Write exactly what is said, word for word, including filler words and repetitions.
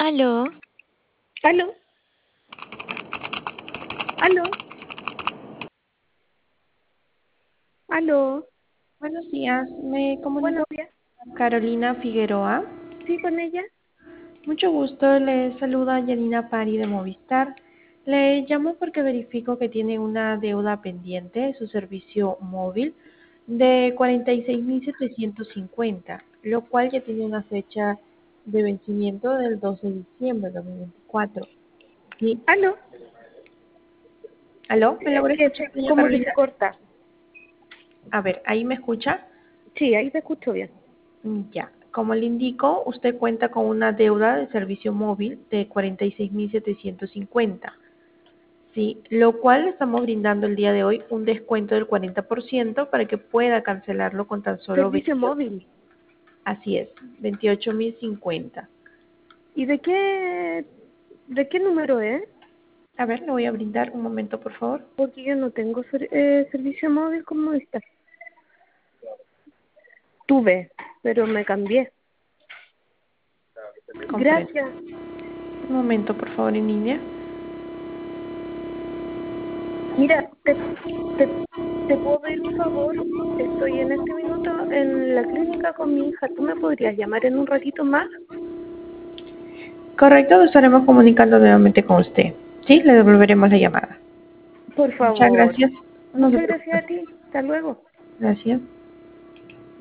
Aló, Aló, aló, aló. Buenos días, me comunico Buenos días. con Carolina Figueroa. Sí, con ella. Mucho gusto, le saluda Yanina Pari de Movistar. Le llamo porque verifico que tiene una deuda pendiente de su servicio móvil de cuarenta y seis mil setecientos cincuenta, lo cual ya tiene una fecha de vencimiento del doce de diciembre de dos mil veinticuatro. ¿Sí? Aló. ¿Aló? ¿Me Es logra que escuchar, se- doña como que se Carolina? corta. A ver, ¿ahí me escucha? Sí, ahí te escucho bien. Mm, Ya, como le indico, usted cuenta con una deuda de servicio móvil de cuarenta y seis mil setecientos cincuenta, ¿sí? Lo cual le estamos brindando el día de hoy un descuento del cuarenta por ciento para que pueda cancelarlo con tan solo Servicio veintiocho. móvil. Así es, veintiocho mil cincuenta. ¿Y de qué, de qué número es? A ver, le voy a brindar un momento, por favor. Porque yo no tengo ser- eh, servicio móvil como esta. Tuve, pero me cambié. Comprendo. Gracias. Un momento, por favor, en línea. Mira, te, te, te puedo pedir un favor. Estoy en este minuto en la clínica con mi hija. ¿Tú me podrías llamar en un ratito más? Correcto, nos estaremos comunicando nuevamente con usted. Sí, le devolveremos la llamada. Por Muchas favor. gracias. No se Muchas gracias preocupe. a ti. Hasta luego. Gracias.